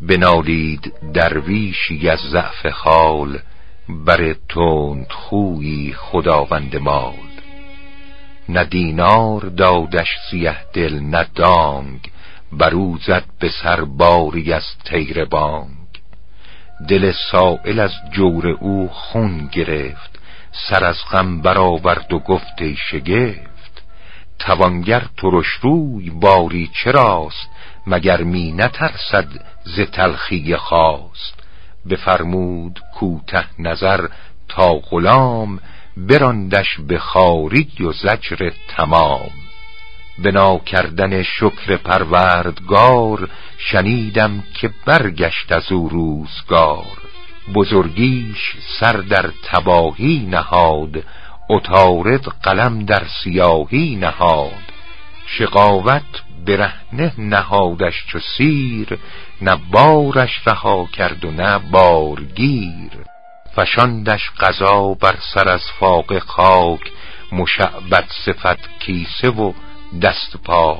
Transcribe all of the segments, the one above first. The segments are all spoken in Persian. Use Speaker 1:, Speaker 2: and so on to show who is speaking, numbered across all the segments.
Speaker 1: بنالید درویشی از ضعف حال، بر تند خویی خداوند مال. نه دینار دادش سیه دل نه دانگ، برو زد به سر باری از طیر بانگ. دل سائل از جور او خون گرفت، سر از غم برآورد و گفت ای شگفت. توانگر ترش روی باری چراست، مگر می نترسد ز تلخی خواست. بفرمود کوته نظر تا غلام، براندش به خواری و زجر تمام. بنا کردن شکر پروردگار، شنیدم که برگشت از او روزگار. بزرگیش سر در تباهی نهاد، عطارد قلم در سیاهی نهاد. شقاوت برهنه نهادش چو سیر، نه بارش رها کرد و نه بارگیر. فشاندش قضا بر سر از فاقه خاک، مشعبد صفت کیسه و دست پاک.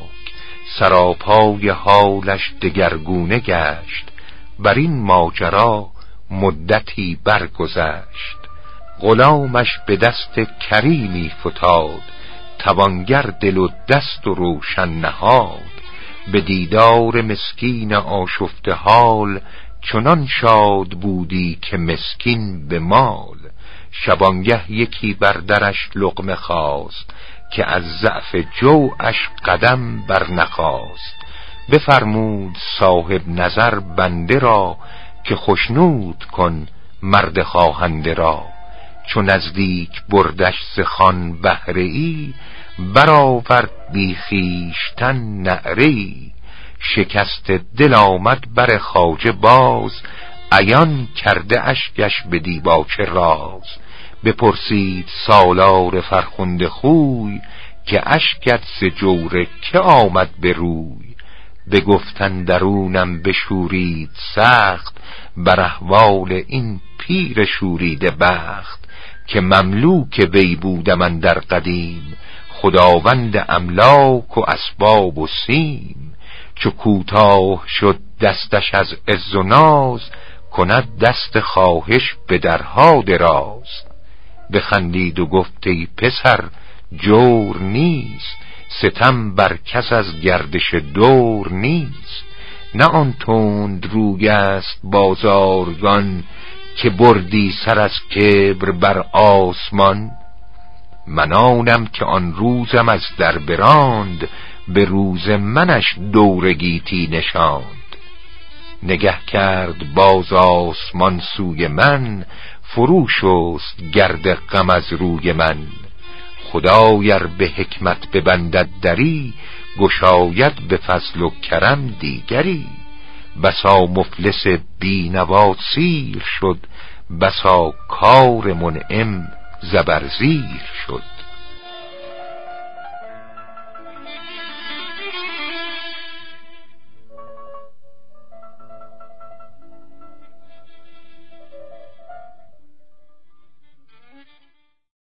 Speaker 1: سراپای حالش دگرگونه گشت، بر این ماجرا مدتی برگذشت. غلامش به دست کریمی فتاد، توانگر دل و دست و روشن نهاد. به دیدار مسکین آشفته حال، چنان شاد بودی که مسکین به مال. شبانگه یکی بر درش لقمه خواست، که از ضعف جوعش قدم بر نخاست. بفرمود صاحب نظر بنده را، که خشنود کن مرد خواهنده را. چون نزدیک بردش ز خوان بهره ای، برآورد بی خویشتن نعره ای. شکست دل آمد بر خواجه باز، عیان کرده اشکش به دیباچه راز. بپرسید سالار فرخنده خوی، که اشکت ز جور که آمد به روی. بگفتن درونم بشورید سخت، بر احوال این پیر شوریده بخت. که مملوک وی بودم اندر قدیم، خداوند املاک و اسباب و سیم. چو کوتاه شد دستش از عز و ناز، کند دست خواهش به درها دراز. بخندید و گفت ای پسر جور نیست، ستم بر کس از گردش دور نیست. نه آن تند روی است بازارگان، که بردی سر از کبر بر آسمان. من آنم که آن روزم از در براند، به روز منش دور گیتی نشاند. نگه کرد باز آسمان سوی من، فرو شست گرد غم از روی من. خدای ار به حکمت ببندد دری، گشاید به فضل و کرم دیگری. بسا مفلس بینوا سیر شد، بسا کار منعم زبرزیر شد.